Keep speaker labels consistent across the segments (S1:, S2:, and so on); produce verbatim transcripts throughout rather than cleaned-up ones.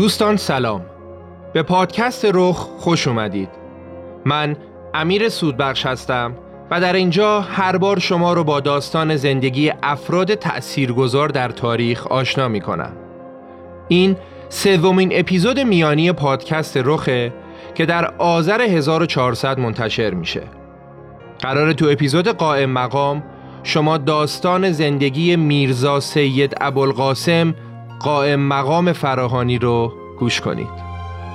S1: دوستان سلام، به پادکست رخ خوش اومدید. من امیر سودبخش هستم و در اینجا هر بار شما رو با داستان زندگی افراد تأثیرگذار در تاریخ آشنا می کنم. این سومین اپیزود میانی پادکست رخه که در آذر هزار و چهارصد منتشر میشه. قراره تو اپیزود قائم مقام شما داستان زندگی میرزا سید ابوالقاسم قائم مقام فراهانی رو گوش کنید.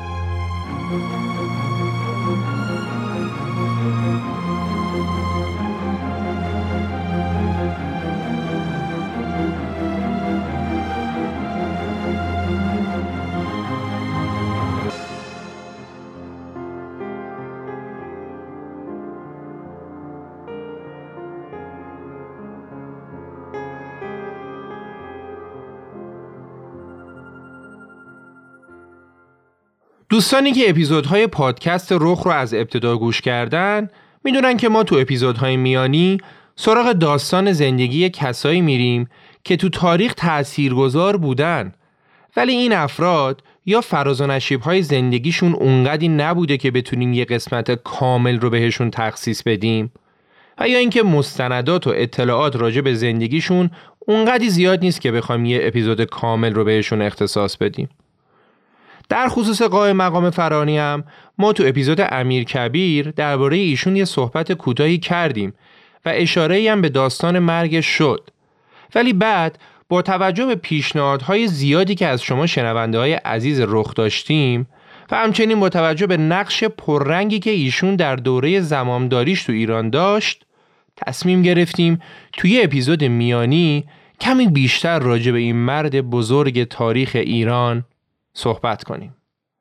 S1: دوستانی که اپیزودهای پادکست رخ رو از ابتدا گوش کردن میدونن که ما تو اپیزودهای میانی سراغ داستان زندگی کسایی میریم که تو تاریخ تأثیرگذار بودن، ولی این افراد یا فراز و نشیب‌های زندگیشون اونقدی نبوده که بتونیم یه قسمت کامل رو بهشون تخصیص بدیم، و یا اینکه مستندات و اطلاعات راجع به زندگیشون اونقدی زیاد نیست که بخوایم یه اپیزود کامل رو بهشون اختصاص بدیم. در خصوص قائم مقام فراهانی هم ما تو اپیزود امیرکبیر درباره ایشون یه صحبت کوتاهی کردیم و اشاره‌ای هم به داستان مرگش شد، ولی بعد با توجه به پیشنهادهای زیادی که از شما شنونده‌های عزیز رخ داشتیم و همچنین با توجه به نقش پررنگی که ایشون در دوره زمامداریش تو ایران داشت، تصمیم گرفتیم توی اپیزود میانی کمی بیشتر راجع به این مرد بزرگ تاریخ ایران صحبت کنیم.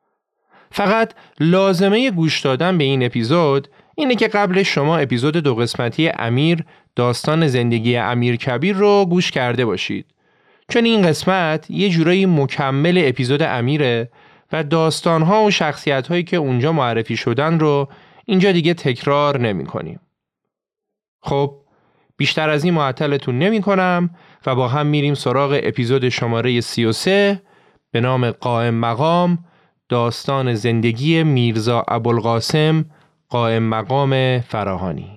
S1: فقط لازمه گوش دادن به این اپیزود اینه که قبل شما اپیزود دو قسمتی امیر داستان زندگی امیرکبیر رو گوش کرده باشید، چون این قسمت یه جورایی مکمل اپیزود امیره و داستانها و شخصیت‌هایی که اونجا معرفی شدن رو اینجا دیگه تکرار نمی کنیم. خب بیشتر از این معطلتون نمی کنم و با هم میریم سراغ اپیزود شماره سی و سه به نام قائم مقام، داستان زندگی میرزا ابوالقاسم قائم مقام فراهانی.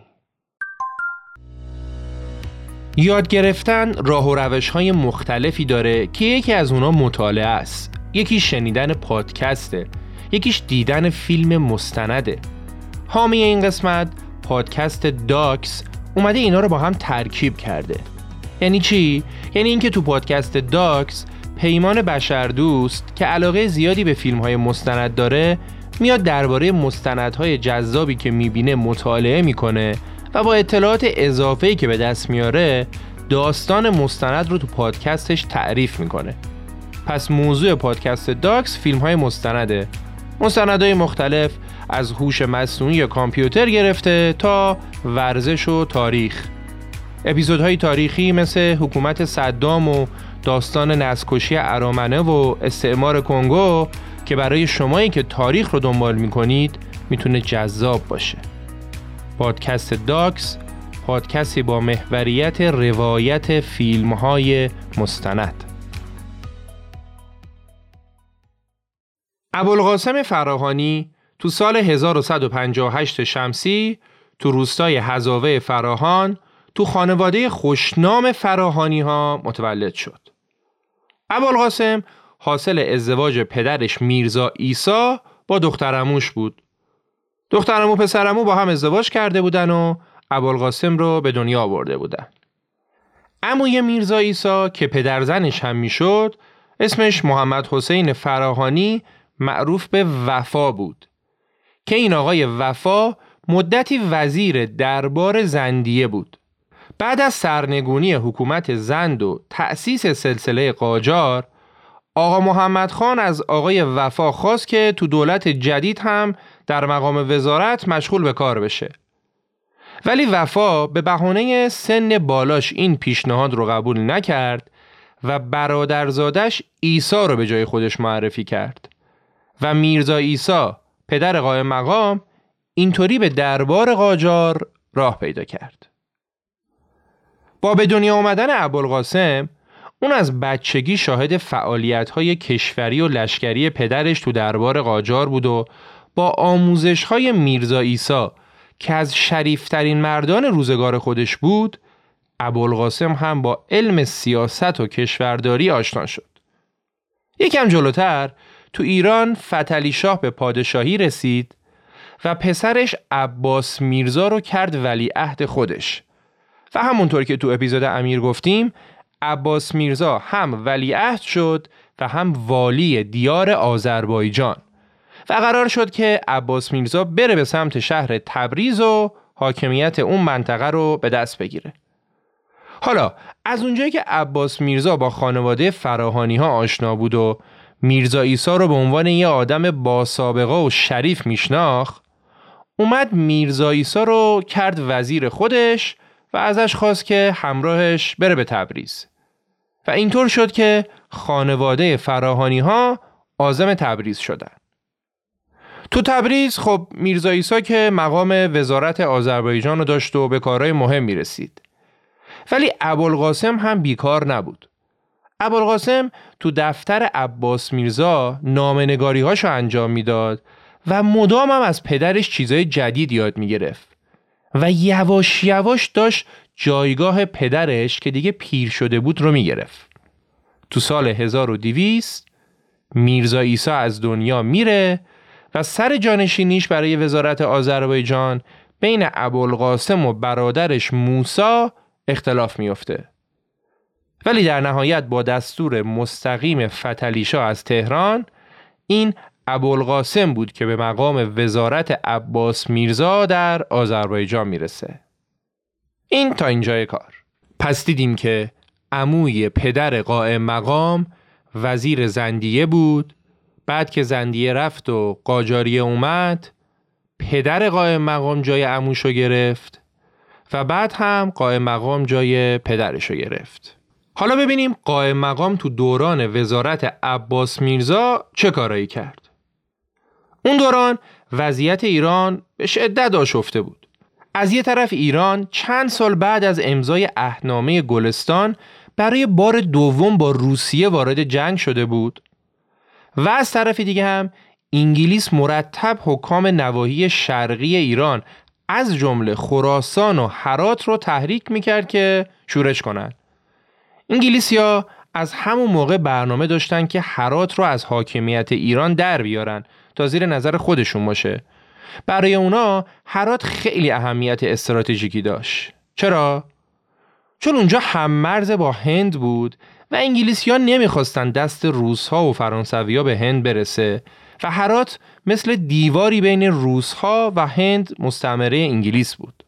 S1: یاد گرفتن راه و روش‌های مختلفی داره که یکی از اونا مطالعه است، یکی شنیدن پادکسته، یکیش دیدن فیلم مستنده. حامی این قسمت پادکست داکس اومده اینا رو با هم ترکیب کرده. یعنی چی؟ یعنی اینکه تو پادکست داکس پیمان بشردوست که علاقه زیادی به فیلم‌های مستند داره میاد درباره مستندهای جذابی که میبینه مطالعه میکنه و با اطلاعات اضافه‌ای که به دست میاره داستان مستند رو تو پادکستش تعریف میکنه. پس موضوع پادکست داکس فیلم‌های مستنده، مستندهای مختلف از هوش مصنوعی یا کامپیوتر گرفته تا ورزش و تاریخ. اپیزودهای تاریخی مثل حکومت صدام و داستان نسل‌کشی ارامنه و استعمار کنگو که برای شمایی که تاریخ رو دنبال میکنید میتونه جذاب باشه. پادکست داکس پادکستی با محوریت روایت فیلم‌های مستند. ابوالقاسم فراهانی تو سال هزار و صد و پنجاه و هشت شمسی تو روستای هزاوه فراهان تو خانواده خوشنام فراهانی ها متولد شد. ابوالقاسم حاصل ازدواج پدرش میرزا عیسی با دخترعموش بود. دخترعمو پسرعمو با هم ازدواج کرده بودن و ابوالقاسم رو به دنیا آورده بودن. عموی میرزا عیسی که پدرزنش هم میشد اسمش محمد حسین فراهانی معروف به وفا بود که این آقای وفا مدتی وزیر دربار زندیه بود. بعد از سرنگونی حکومت زند و تأسیس سلسله قاجار، آقا محمد خان از آقای وفا خواست که تو دولت جدید هم در مقام وزارت مشغول به کار بشه. ولی وفا به بهانه سن بالاش این پیشنهاد رو قبول نکرد و برادرزادش عیسی رو به جای خودش معرفی کرد و میرزا عیسی پدر قائم مقام اینطوری به دربار قاجار راه پیدا کرد. با به دنیا آمدن ابوالقاسم اون از بچگی شاهد فعالیت‌های کشوری و لشکری پدرش تو دربار قاجار بود و با آموزش‌های میرزا عیسی که از شریفترین مردان روزگار خودش بود، ابوالقاسم هم با علم سیاست و کشورداری آشنا شد. یکم جلوتر تو ایران فتحعلی شاه به پادشاهی رسید و پسرش عباس میرزا رو کرد ولیعهد خودش و همونطور که تو اپیزود امیر گفتیم، عباس میرزا هم ولیعهد شد و هم والی دیار آذربایجان و قرار شد که عباس میرزا بره به سمت شهر تبریز و حاکمیت اون منطقه رو به دست بگیره. حالا از اونجایی که عباس میرزا با خانواده فراهانی ها آشنا بود و میرزا عیسی رو به عنوان یه آدم با سابقه و شریف میشناخت، اومد میرزا عیسی رو کرد وزیر خودش و ازش خواست که همراهش بره به تبریز و اینطور شد که خانواده فراهانی ها عازم تبریز شدن. تو تبریز خب میرزا عیسی که مقام وزارت آذربایجان رو داشت و به کارهای مهم میرسید، ولی ابوالقاسم هم بیکار نبود. ابوالقاسم تو دفتر عباس میرزا نامه‌نگاری هاشو انجام میداد و مدام هم از پدرش چیزای جدید یاد میگرفت و یواش یواش داشت جایگاه پدرش که دیگه پیر شده بود رو میگرفت. تو سال هزار و دویست میرزا عیسی از دنیا میره و سر جانشینیش برای وزارت آذربایجان بین ابوالقاسم و برادرش موسی اختلاف میفته. ولی در نهایت با دستور مستقیم فتحعلی شاه از تهران، این ابوالقاسم بود که به مقام وزارت عباس میرزا در آذربایجان میرسه. این تا اینجای کار. پس دیدیم که عموی پدر قائم مقام وزیر زندیه بود، بعد که زندیه رفت و قاجاریه اومد، پدر قائم مقام جای عموشو گرفت و بعد هم قائم مقام جای پدرشو گرفت. حالا ببینیم قائم مقام تو دوران وزارت عباس میرزا چه کارایی کرد. اون دوران وضعیت ایران به شدت آشفته بود. از یه طرف ایران چند سال بعد از امضای عهدنامه گلستان برای بار دوم با روسیه وارد جنگ شده بود و از طرف دیگه هم انگلیس مرتب حکام نواحی شرقی ایران از جمله خراسان و هرات رو تحریک میکرد که شورش کنن. انگلیسیا از همون موقع برنامه داشتن که هرات رو از حاکمیت ایران در بیارن تا زیر نظر خودشون باشه. برای اونا هرات خیلی اهمیت استراتژیکی داشت. چرا؟ چون اونجا هممرز با هند بود و انگلیسی‌ها نمیخواستن دست روس‌ها و فرانسوی‌ها به هند برسه و هرات مثل دیواری بین روس‌ها و هند مستعمره انگلیس بود.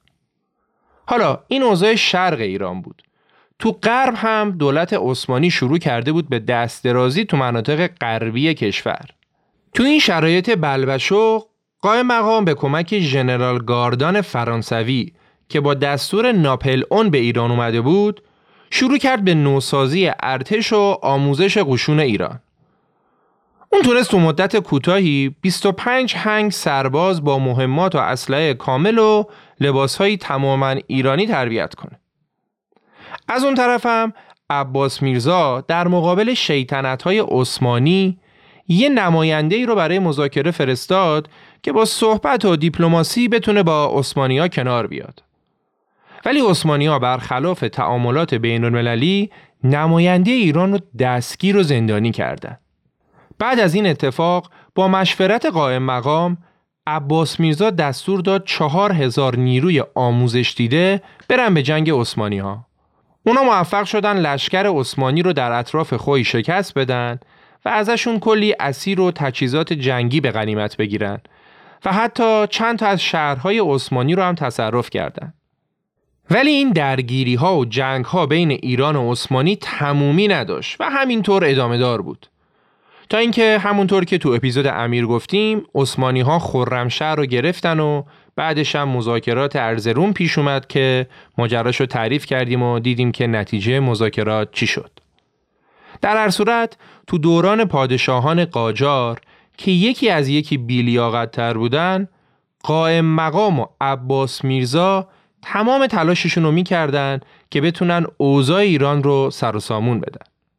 S1: حالا این اوضاع شرق ایران بود. تو غرب هم دولت عثمانی شروع کرده بود به دست درازی تو مناطق غربی کشور. تو این شرایط بلبشو قائم مقام به کمک ژنرال گاردان فرانسوی که با دستور ناپلئون به ایران اومده بود، شروع کرد به نوسازی ارتش و آموزش قشون ایران. اون تونست تو مدت کوتاهی بیست و پنج هنگ سرباز با مهمات و اسلحه کامل و لباسهای تماماً ایرانی تربیت کنه. از اون طرف هم عباس میرزا در مقابل شیطنت‌های عثمانی یه نماینده‌ای رو برای مذاکره فرستاد که با صحبت و دیپلماسی بتونه با عثمانی‌ها کنار بیاد. ولی عثمانی‌ها برخلاف تعاملات بین‌المللی نماینده ایران رو دستگیر و زندانی کردند. بعد از این اتفاق با مشورت قائم مقام، عباس میرزا دستور داد چهار هزار نیروی آموزش دیده برن به جنگ عثمانی‌ها. اونا موفق شدن لشکر عثمانی رو در اطراف خوی شکست بدن و ازشون کلی اسیر و تجهیزات جنگی به غنیمت بگیرن و حتی چند تا از شهرهای عثمانی رو هم تصرف کردن. ولی این درگیری ها و جنگ ها بین ایران و عثمانی تمومی نداشت و همینطور ادامه دار بود. تا اینکه همونطور که تو اپیزود امیر گفتیم، عثمانی ها خرمشهر رو گرفتن و بعدش هم مذاکرات ارزروم پیش اومد که ماجراش رو تعریف کردیم و دیدیم که نتیجه مذاکرات چی شد. در هر صورت تو دوران پادشاهان قاجار که یکی از یکی بی‌لیاقت تر بودن، قائم مقام و عباس میرزا تمام تلاششون رو میکردن که بتونن اوضاع ایران رو سر و سامون بدن.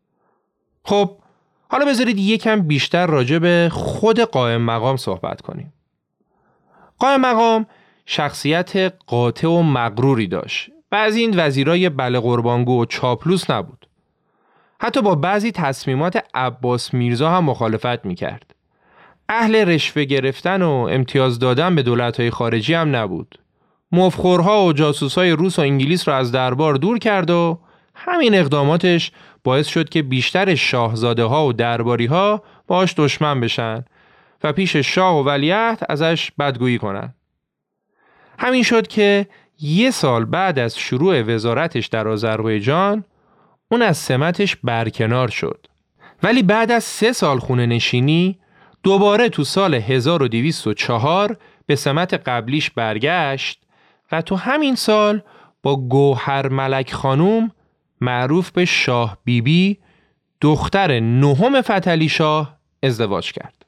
S1: خب حالا بذارید یکم بیشتر راجع به خود قائم مقام صحبت کنیم. قائم مقام شخصیت قاطع و مغروری داشت و از این وزیرای بله قربانگو و چاپلوس نبود. حتی با بعضی تصمیمات عباس میرزا هم مخالفت میکرد. اهل رشوه گرفتن و امتیاز دادن به دولت‌های خارجی هم نبود. مفخورها و جاسوسای روس و انگلیس را از دربار دور کرد و همین اقداماتش باعث شد که بیشتر شاهزاده ها و درباری ها باهاش دشمن بشن و پیش شاه و ولیعهد ازش بدگویی کنن. همین شد که یه سال بعد از شروع وزارتش در آذربایجان اون از سمتش برکنار شد. ولی بعد از سه سال خونه نشینی دوباره تو سال هزار و دویست و چهار به سمت قبلیش برگشت و تو همین سال با گوهر ملک خانوم معروف به شاه بیبی دختر نهم فتحعلی شاه ازدواج کرد.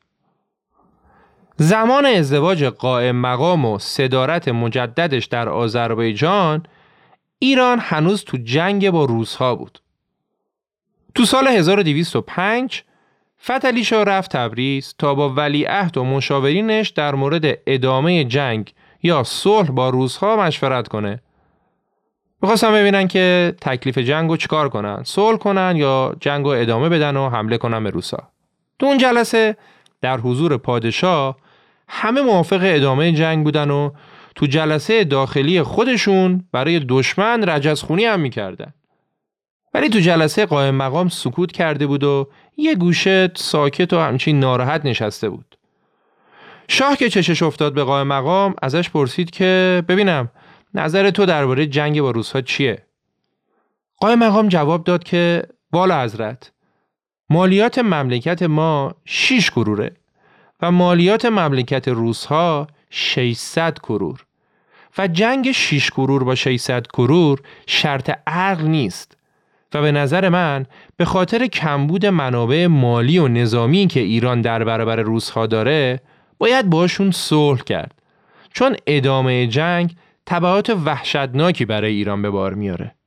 S1: زمان ازدواج قائم مقام و صدارت مجددش در آذربایجان ایران هنوز تو جنگ با روس‌ها بود. تو سال هزار و دویست و پنج فتحعلی شاه رفت تبریز تا با ولیعهد و مشاورینش در مورد ادامه جنگ یا صلح با روس‌ها مشورت کنه. می‌خواستن ببینن که تکلیف جنگو چیکار کنن، صلح کنن یا جنگو ادامه بدن و حمله کنن به روس‌ها. تو اون جلسه در حضور پادشاه همه موافق ادامه جنگ بودن و تو جلسه داخلی خودشون برای دشمن رجزخونی هم می‌کردن. ولی تو جلسه قائم مقام سکوت کرده بود و یه گوشه ساکت و همچین ناراحت نشسته بود. شاه که چشش افتاد به قائم مقام ازش پرسید که ببینم نظر تو درباره جنگ با روس‌ها چیه؟ قائم مقام جواب داد که والا حضرت، مالیات مملکت ما شش کروره و مالیات مملکت روس‌ها ششصد کرور و جنگ شش کرور با ششصد کرور شرط عقل نیست و به نظر من به خاطر کمبود منابع مالی و نظامی که ایران در برابر روس‌ها داره باید باشون صلح کرد، چون ادامه جنگ تبعات وحشتناکی برای ایران به بار میاره.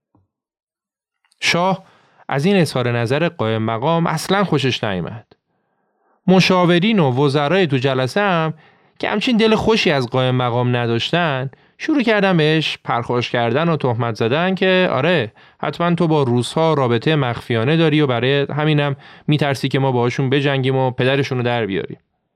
S1: شاه از این اظهار نظر قائم مقام اصلاً خوشش نیامد. مشاورین و وزرای تو جلسه هم که همچین دل خوشی از قائم مقام نداشتن شروع کردن بهش پرخاش کردن و تهمت زدن که آره حتما تو با روس‌ها رابطه مخفیانه داری و برای همینم میترسی که ما باهاشون بجنگیم و پدرشون رو در بیاریم.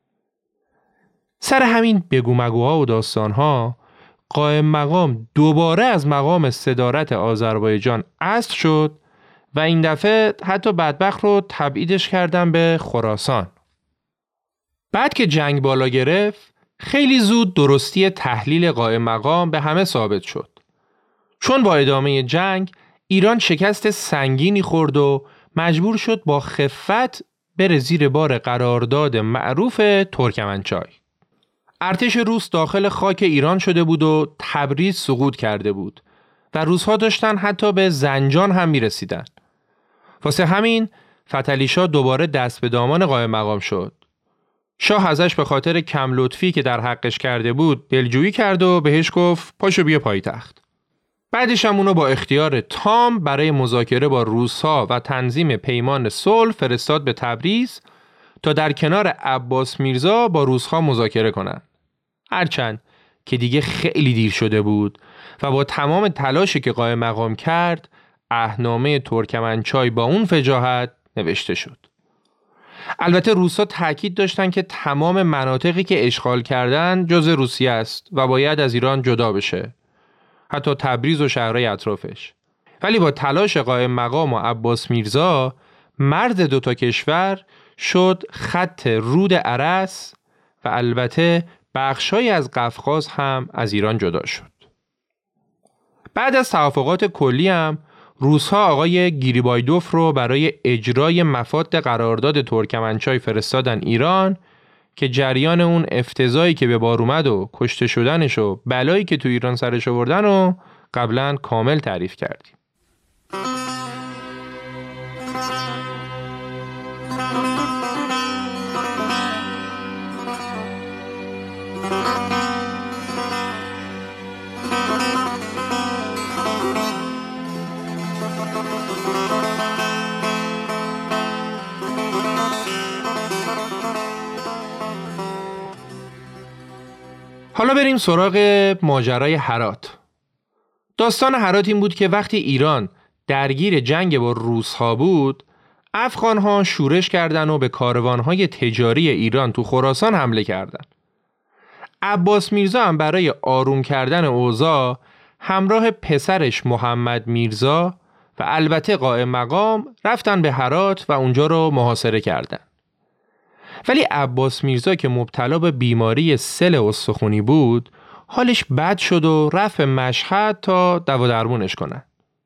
S1: سر همین بگو مگوها و داستانها قائم مقام دوباره از مقام صدارت آذربایجان عزل شد و این دفعه حتی بدبخت رو تبعیدش کردن به خراسان. بعد که جنگ بالا گرفت خیلی زود درستی تحلیل قائم مقام به همه ثابت شد. چون با ادامه جنگ ایران شکست سنگینی خورد و مجبور شد با خفت بره زیر بار قرارداد معروف ترکمنچای. ارتش روس داخل خاک ایران شده بود و تبریز سقوط کرده بود و روس‌ها داشتن حتی به زنجان هم می‌رسیدن. واسه همین فتحعلی شاه دوباره دست به دامان قائم مقام شد. شاه ازش به خاطر کم لطفی که در حقش کرده بود دلجویی کرد و بهش گفت پاشو بیا پایتخت. بعدش هم اونو با اختیار تام برای مذاکره با روس‌ها و تنظیم پیمان صلح فرستاد به تبریز تا در کنار عباس میرزا با روس‌ها مذاکره کنند. هرچند که دیگه خیلی دیر شده بود و با تمام تلاشی که قائم مقام کرد عهدنامه ترکمنچای با اون فجاحت نوشته شد. البته روس‌ها تاکید داشتن که تمام مناطقی که اشغال کردن جزء روسیه است و باید از ایران جدا بشه، حتی تبریز و شهرهای اطرافش. ولی با تلاش قائم مقام و عباس میرزا مرز دوتا کشور شد خط رود ارس و البته بخشایی از قفقاز هم از ایران جدا شد. بعد از توافقات کلی هم روس‌ها آقای گریبایدوف رو برای اجرای مفاد قرارداد ترکمنچای فرستادن ایران که جریان اون افتضاحی که به بار اومد و کشته شدنش و بلایی که تو ایران سرش آوردن و قبلا کامل تعریف کردیم. حالا بریم سراغ ماجرای هرات. داستان هرات این بود که وقتی ایران درگیر جنگ با روس‌ها بود، افغان‌ها شورش کردن و به کاروان‌های تجاری ایران تو خراسان حمله کردن. عباس میرزا هم برای آروم کردن اوضاع همراه پسرش محمد میرزا و البته قائم مقام رفتن به هرات و اونجا رو محاصره کردن. ولی عباس میرزا که مبتلا به بیماری سل استخونی بود، حالش بد شد و رفت به مشهد تا دوا درمونش کنن.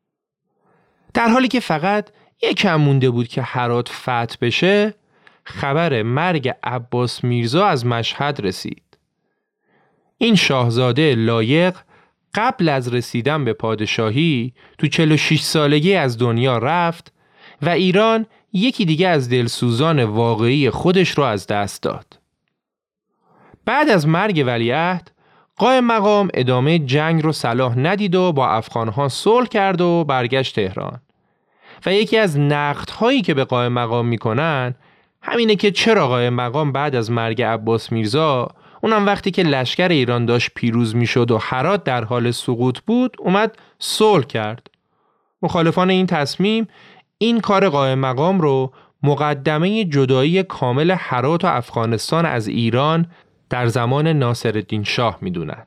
S1: در حالی که فقط یکم مونده بود که هرات فتح بشه، خبر مرگ عباس میرزا از مشهد رسید. این شاهزاده لایق قبل از رسیدن به پادشاهی تو چهل و شش سالگی از دنیا رفت و ایران یکی دیگه از دلسوزان واقعی خودش رو از دست داد. بعد از مرگ ولیعهد، قائم مقام ادامه جنگ رو صلاح ندید و با افغانها صلح کرد و برگشت تهران. و یکی از نقدهایی که به قائم مقام میکنن همینه که چرا قائم مقام بعد از مرگ عباس میرزا، اونم وقتی که لشکر ایران داشت پیروز میشد و هرات در حال سقوط بود، اومد صلح کرد. مخالفان این تصمیم این کار قائم مقام رو مقدمه جدایی کامل هرات و افغانستان از ایران در زمان ناصرالدین شاه میدونن.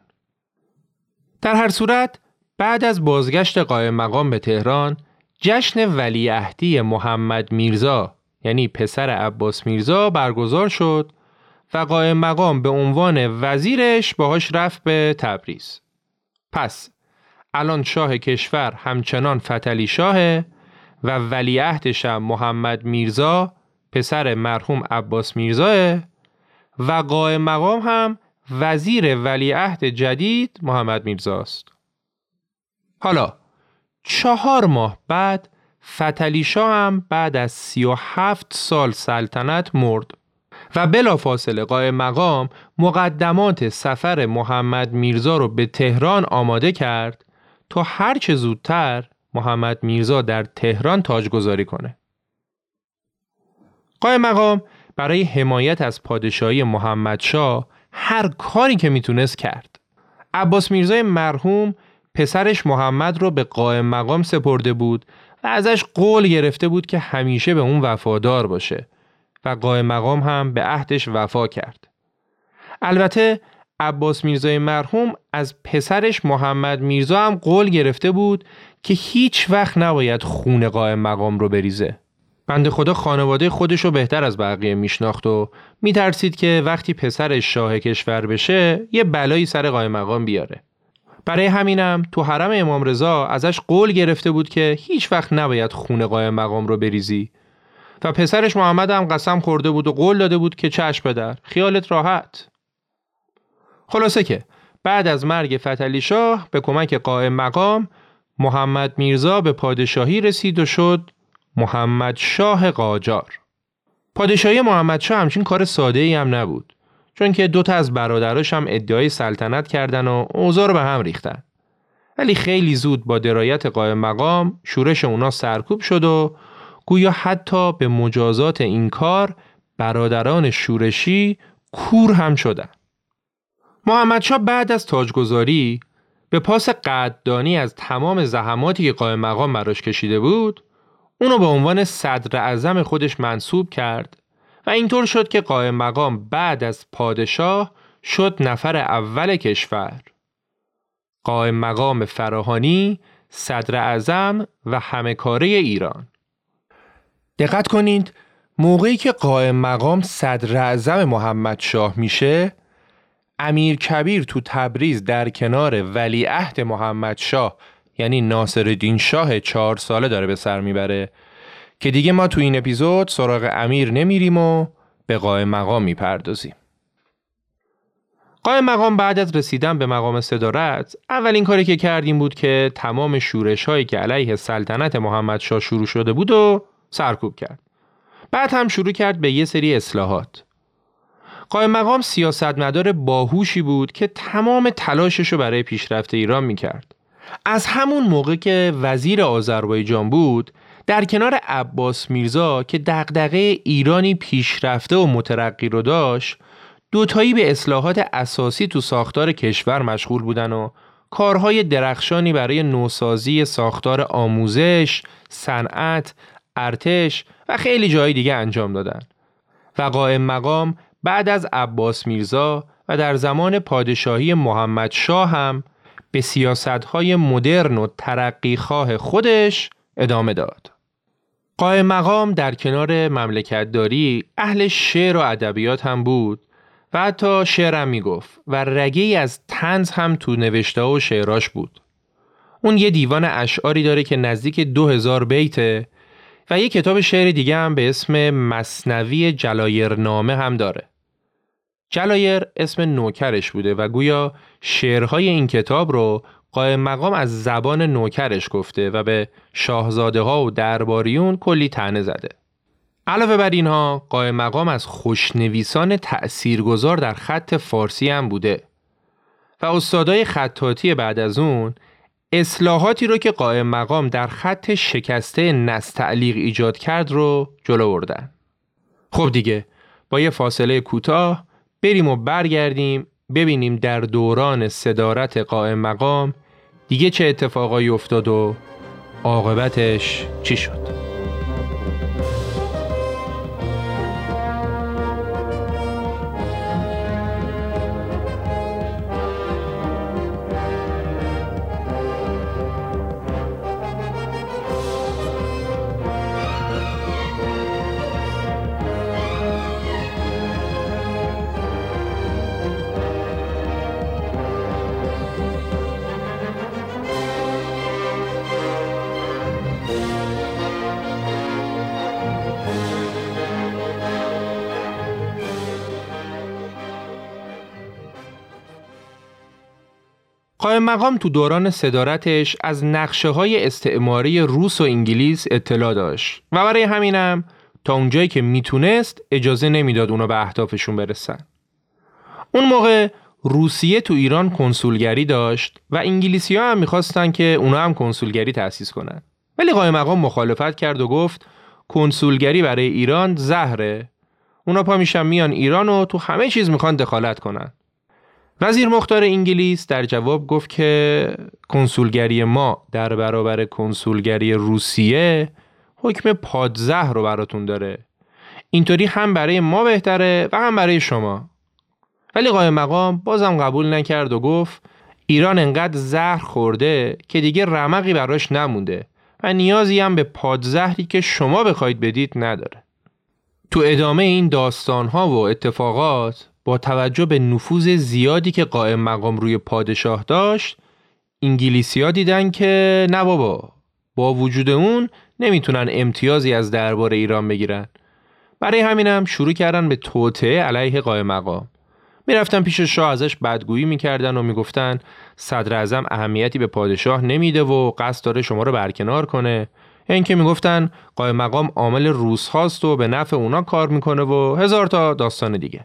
S1: در هر صورت بعد از بازگشت قائم مقام به تهران، جشن ولیعهدی محمد میرزا یعنی پسر عباس میرزا برگزار شد و قائم مقام به عنوان وزیرش باهاش رفت به تبریز. پس الان شاه کشور همچنان فتحعلی شاهه و ولیعهدش هم محمد میرزا پسر مرحوم عباس میرزاه و قائم مقام هم وزیر ولیعهد جدید محمد میرزاست. حالا چهار ماه بعد فتحعلی شاه هم بعد از سی و هفت سال سلطنت مرد و بلافاصله قائم مقام مقدمات سفر محمد میرزا رو به تهران آماده کرد تا هر چه زودتر محمد میرزا در تهران تاجگذاری کنه. قائم مقام برای حمایت از پادشاهی محمد شاه هر کاری که میتونست کرد. عباس میرزای مرحوم پسرش محمد رو به قائم مقام سپرده بود و ازش قول گرفته بود که همیشه به اون وفادار باشه و قائم مقام هم به عهدش وفا کرد. البته عباس میرزای مرحوم از پسرش محمد میرزا هم قول گرفته بود که هیچ وقت نباید خون قائم مقام رو بریزه. بنده خدا خانواده خودش رو بهتر از بقیه میشناخت و میترسید که وقتی پسرش شاه کشور بشه یه بلایی سر قائم مقام بیاره. برای همینم تو حرم امام رضا ازش قول گرفته بود که هیچ وقت نباید خون قائم مقام رو بریزی و پسرش محمد هم قسم خورده بود و قول داده بود که چشم پدر، خیالت راحت. خلاصه که بعد از مرگ فتحعلی شاه به کمک قائم مقام محمد میرزا به پادشاهی رسید و شد محمد شاه قاجار. پادشاهی محمد شاه همچین کار ساده ای هم نبود، چون که دوتا از برادراش هم ادعای سلطنت کردن و اوضاع رو به هم ریختن. ولی خیلی زود با درایت قائم مقام شورش اونا سرکوب شد و گویا حتی به مجازات این کار برادران شورشی کور هم شدن. محمد شاه بعد از تاجگذاری به پاس قدردانی از تمام زحماتی که قائم مقام براش کشیده بود، اونو به عنوان صدر اعظم خودش منصوب کرد و اینطور شد که قائم مقام بعد از پادشاه شد نفر اول کشور. قائم مقام فراهانی، صدر اعظم و همه کاره ایران. دقت کنید، موقعی که قائم مقام صدر اعظم محمد شاه میشه، امیر کبیر تو تبریز در کنار ولیعهد محمد شاه یعنی ناصرالدین شاه چهار ساله داره به سر میبره که دیگه ما تو این اپیزود سراغ امیر نمیریم و به قائم مقام میپردازیم. قائم مقام بعد از رسیدن به مقام صدارت اولین کاری که کردیم بود که تمام شورش هایی که علیه سلطنت محمد شاه شروع شده بود و سرکوب کرد. بعد هم شروع کرد به یه سری اصلاحات. قائم مقام سیاستمدار باهوشی بود که تمام تلاششو برای پیشرفت ایران میکرد. از همون موقع که وزیر آذربایجان بود، در کنار عباس میرزا که دغدغه ایرانی پیشرفته و مترقی رو داشت، دوتایی به اصلاحات اساسی تو ساختار کشور مشغول بودن و کارهای درخشانی برای نوسازی ساختار آموزش، صنعت، ارتش و خیلی جای دیگه انجام دادن. و قائم مقام بعد از عباس میرزا و در زمان پادشاهی محمد شاه هم به سیاست‌های مدرن و ترقیخواه خودش ادامه داد. قائم مقام در کنار مملکتداری اهل شعر و ادبیات هم بود و حتی شعر هم میگفت و رگه‌ای از طنز هم تو نوشته و شعراش بود. اون یه دیوان اشعاری داره که نزدیک دو هزار بیته و یه کتاب شعر دیگه هم به اسم مثنوی جلایرنامه هم داره. جلایر اسم نوکرش بوده و گویا شعرهای این کتاب رو قائم مقام از زبان نوکرش گفته و به شاهزاده ها و درباریون کلی طعنه زده. علاوه بر اینها قائم مقام از خوشنویسان تأثیرگذار در خط فارسی هم بوده و استادای خطاطی بعد از اون اصلاحاتی رو که قائم مقام در خط شکسته نستعلیق ایجاد کرد رو جلو بردن. خب دیگه با یه فاصله کوتاه بریم و برگردیم ببینیم در دوران صدارت قائم مقام دیگه چه اتفاقایی افتاد و عاقبتش چی شد. قائم مقام تو دوران صدارتش از نقشه‌های استعماری روس و انگلیس اطلاع داشت و برای همینم تا اونجایی که میتونست اجازه نمیداد اونا به اهدافشون برسن. اون موقع روسیه تو ایران کنسولگری داشت و انگلیسی‌ها هم میخواستن که اونا هم کنسولگری تأسیس کنن. ولی قائم مقام مخالفت کرد و گفت کنسولگری برای ایران زهره. اونا پا میشن میان ایران و تو همه چیز میخوان دخالت کنن. وزیر مختار انگلیس در جواب گفت که کنسولگری ما در برابر کنسولگری روسیه حکم پادزهر رو براتون داره. اینطوری هم برای ما بهتره و هم برای شما. ولی قائم مقام بازم قبول نکرد و گفت ایران انقدر زهر خورده که دیگه رمقی براش نمونده و نیازی هم به پادزهری که شما بخواید بدید نداره. تو ادامه این داستان‌ها و اتفاقات با توجه به نفوذ زیادی که قائم مقام روی پادشاه داشت، انگلیسی‌ها دیدن که نه بابا، با وجود اون نمیتونن امتیازی از دربار ایران بگیرن. برای همینم شروع کردن به توطئه علیه قائم مقام. میرفتن پیش شاه ازش بدگویی میکردن و میگفتن صدر اعظم اهمیتی به پادشاه نمیده و قصد داره شما رو برکنار کنه. این که میگفتن قائم مقام عامل روس هاست و به نفع اونا کار میکنه و هزار تا داستان دیگه.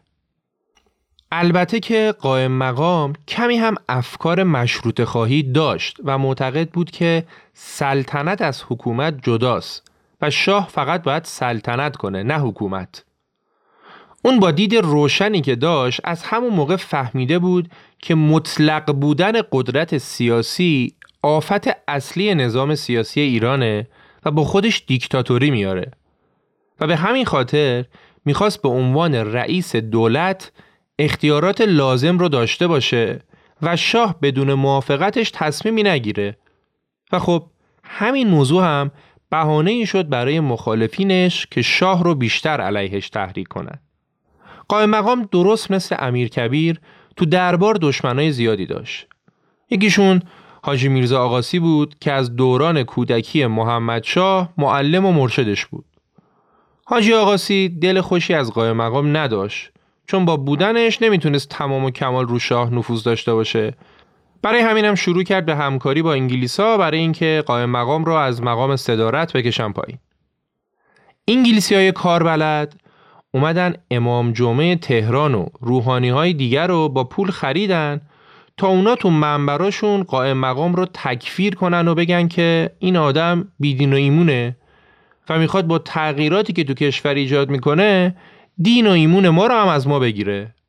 S1: البته که قائم مقام کمی هم افکار مشروطه خواهی داشت و معتقد بود که سلطنت از حکومت جداست و شاه فقط باید سلطنت کنه نه حکومت. اون با دید روشنی که داشت از همون موقع فهمیده بود که مطلق بودن قدرت سیاسی آفت اصلی نظام سیاسی ایرانه و با خودش دیکتاتوری میاره و به همین خاطر میخواست به عنوان رئیس دولت اختیارات لازم رو داشته باشه و شاه بدون موافقتش تصمیمی نگیره. و خب همین موضوع هم بهانه‌ای شد برای مخالفینش که شاه رو بیشتر علیهش تحریک کنن. قائم مقام درست مثل امیرکبیر تو دربار دشمنای زیادی داشت. یکیشون حاجی میرزا آقاسی بود که از دوران کودکی محمد شاه معلم و مرشدش بود. حاجی آقاسی دل خوشی از قائم مقام نداشت چون با بودنش نمیتونست تمام و کمال رو شاه نفوذ داشته باشه. برای همینم شروع کرد به همکاری با انگلیس‌ها برای اینکه قائم مقام رو از مقام صدارت بکشن پایین. انگلیسی‌های کاربلد اومدن امام جمعه تهران و روحانی‌های دیگر رو با پول خریدن تا اونا تو منبراشون قائم مقام رو تکفیر کنن و بگن که این آدم بیدین و ایمونه و میخواد با تغییراتی که تو کشور ایجاد میکنه دین و ایمون ما رو هم از ما بگیره.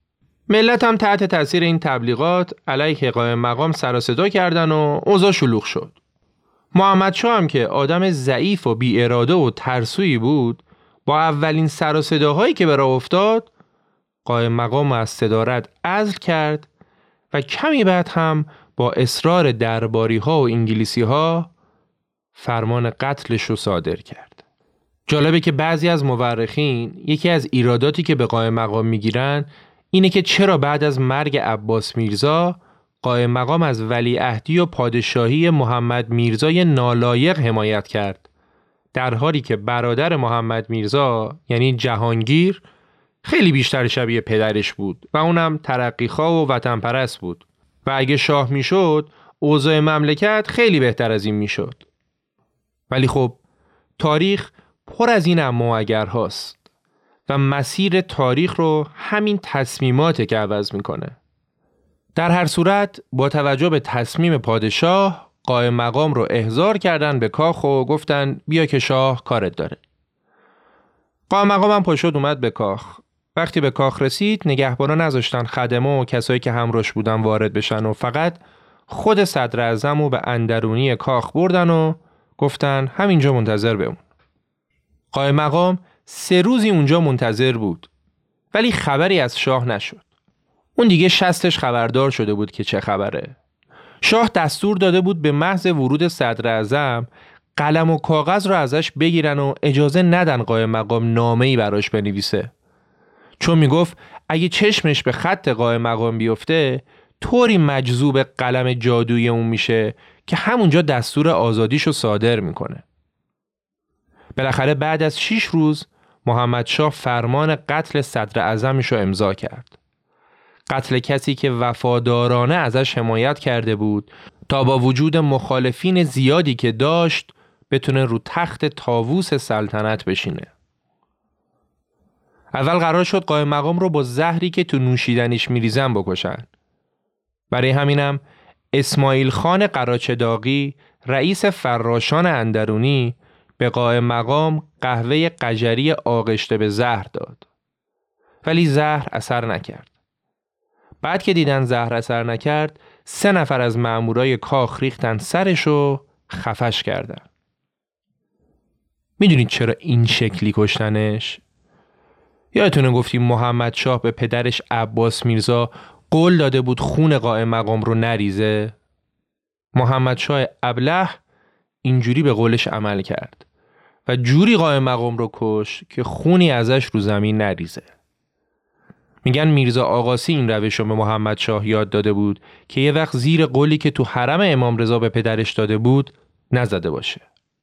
S1: ملت هم تحت تاثیر این تبلیغات علیه قائم مقام سر و صدا کردن و اوضاع شلوغ شد. محمد شاه هم که آدم ضعیف و بی اراده و ترسویی بود، با اولین سر و صداهایی که به راه افتاد قائم مقام از صدارت عزل کرد و کمی بعد هم با اصرار درباری ها و انگلیسی ها فرمان قتلش رو صادر کرد. جالبه که بعضی از مورخین یکی از ایراداتی که به قائم مقام میگیرن اینه که چرا بعد از مرگ عباس میرزا قائم مقام از ولیعهدی و پادشاهی محمد میرزای نالایق حمایت کرد، در حالی که برادر محمد میرزا یعنی جهانگیر خیلی بیشتر شبیه پدرش بود و اونم ترقیخواه و وطن پرست بود و اگه شاه میشد اوضاع مملکت خیلی بهتر از این میشد. ولی خب تاریخ پر از این اما و اگر هاست و مسیر تاریخ رو همین تصمیماته که عوض میکنه. در هر صورت با توجه به تصمیم پادشاه قائم مقام رو احضار کردن به کاخ و گفتن بیا که شاه کارت داره. قائم مقام هم پاشد اومد به کاخ. وقتی به کاخ رسید نگهبانا نذاشتن خدمه و کسایی که همراهش بودن وارد بشن و فقط خود صدر اعظم رو به اندرونی کاخ بردن و گفتن همینجا منتظر بمون. قائم مقام سه روزی اونجا منتظر بود ولی خبری از شاه نشد. اون دیگه شستش خبردار شده بود که چه خبره. شاه دستور داده بود به محض ورود صدر اعظم قلم و کاغذ رو ازش بگیرن و اجازه ندن قائم مقام نامه‌ای براش بنویسه، چون میگفت اگه چشمش به خط قائم مقام بیفته طوری مجذوب قلم جادویی اون میشه که همونجا دستور آزادیشو صادر میکنه. بالاخره بعد از شش روز محمد شاه فرمان قتل صدر اعظمش رو امضا کرد. قتل کسی که وفادارانه ازش حمایت کرده بود تا با وجود مخالفین زیادی که داشت بتونه رو تخت طاووس سلطنت بشینه. اول قرار شد قائم مقام رو با زهری که تو نوشیدنیش میریزن بکشن. برای همینم اسماعیل خان قراچداغی رئیس فراشان اندرونی به قائم مقام قهوه قجری آغشته به زهر داد. ولی زهر اثر نکرد. بعد که دیدن زهر اثر نکرد سه نفر از مامورای کاخ ریختن سرش و خفش کردن. میدونید چرا این شکلی کشتنش؟ یادتونه گفتیم محمد شاه به پدرش عباس میرزا قول داده بود خون قائم مقام رو نریزه؟ محمد شاه ابله اینجوری به قولش عمل کرد و جوری قائم مقام رو کش که خونی ازش رو زمین نریزه. میگن میرزا آقاسی این روش رو به محمد شاه یاد داده بود که یه وقت زیر قولی که تو حرم امام رضا به پدرش داده بود نزده باشه.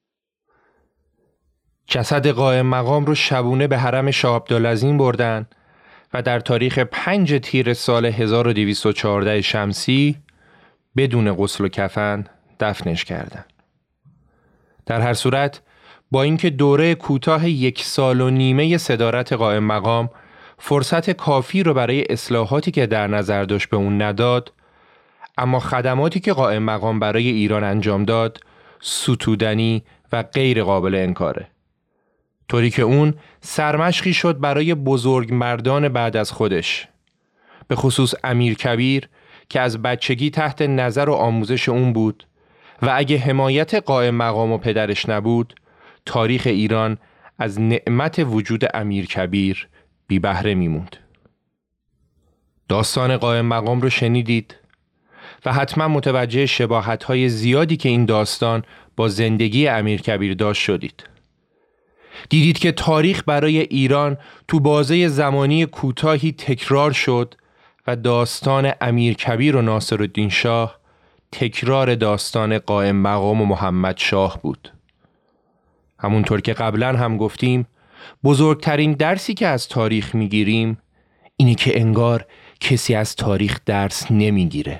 S1: جسد قائم مقام رو شبونه به حرم شاه عبدالعظیم بردن و در تاریخ پنج تیر سال هزار و دویست و چهارده شمسی بدون غسل و کفن دفنش کردن. در هر صورت با اینکه دوره کوتاه یک سال و نیمه صدارت قائم مقام فرصت کافی رو برای اصلاحاتی که در نظر داشت به اون نداد، اما خدماتی که قائم مقام برای ایران انجام داد ستودنی و غیر قابل انکاره، طوری که اون سرمشقی شد برای بزرگ مردان بعد از خودش، به خصوص امیر کبیر که از بچگی تحت نظر و آموزش اون بود و اگه حمایت قائم مقام و پدرش نبود تاریخ ایران از نعمت وجود امیر کبیر بی بهره میموند. داستان قائم مقام رو شنیدید و حتما متوجه شباهت‌های زیادی که این داستان با زندگی امیر کبیر داشت شدید. دیدید که تاریخ برای ایران تو بازه زمانی کوتاهی تکرار شد و داستان امیر کبیر و ناصرالدین شاه تکرار داستان قائم مقام و محمد شاه بود. همونطور که قبلا هم گفتیم بزرگترین درسی که از تاریخ میگیریم اینه که انگار کسی از تاریخ درس نمیگیره.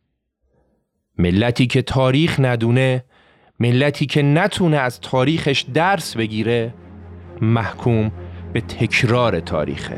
S1: ملتی که تاریخ ندونه، ملتی که نتونه از تاریخش درس بگیره محکوم به تکرار تاریخه.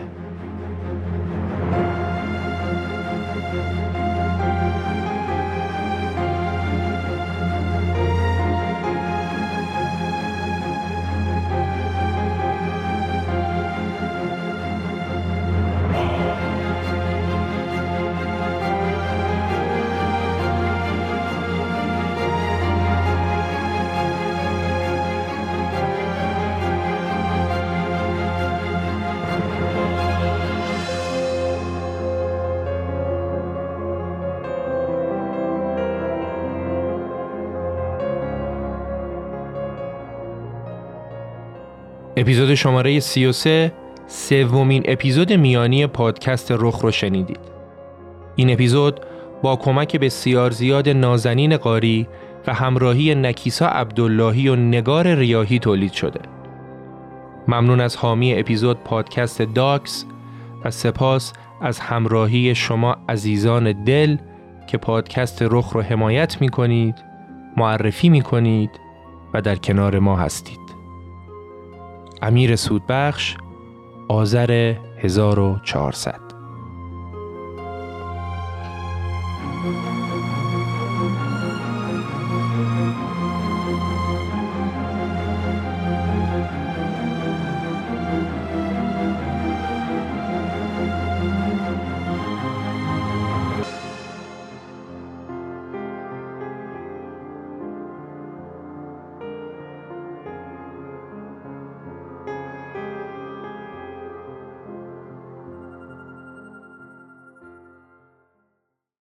S1: اپیزود شماره سی و سه سومین اپیزود میانی پادکست رخ رو شنیدید. این اپیزود با کمک بسیار زیاد نازنین قاری و همراهی نکیسا عبداللهی و نگار ریاحی تولید شده. ممنون از حامی اپیزود پادکست داکس و سپاس از همراهی شما عزیزان دل که پادکست رخ رو حمایت می کنید، معرفی می کنید و در کنار ما هستید. امیر سودبخش، آذر هزار و چهارصد.